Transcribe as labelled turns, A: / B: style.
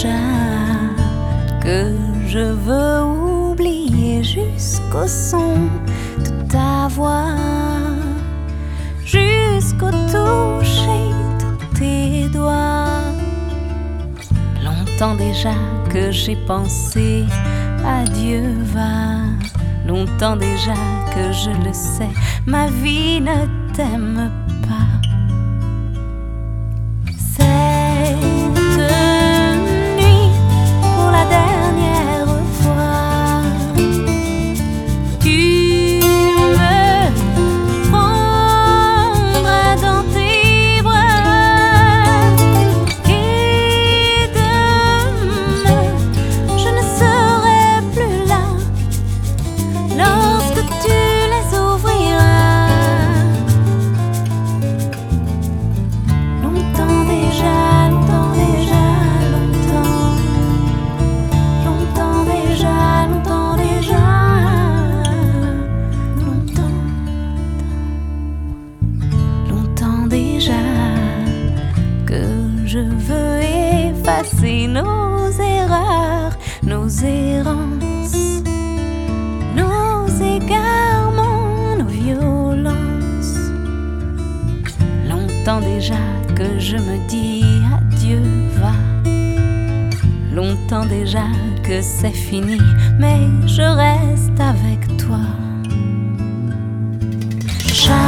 A: déjà que je veux oublier jusqu'au son de ta voix, jusqu'au toucher de tes doigts. Longtemps déjà que j'ai pensé adieu va, longtemps déjà que je le sais, ma vie ne t'aime pas. Je veux effacer nos erreurs, nos errances, nos égarements, nos violences. Longtemps déjà que je me dis adieu va, longtemps déjà que c'est fini, mais je reste avec toi.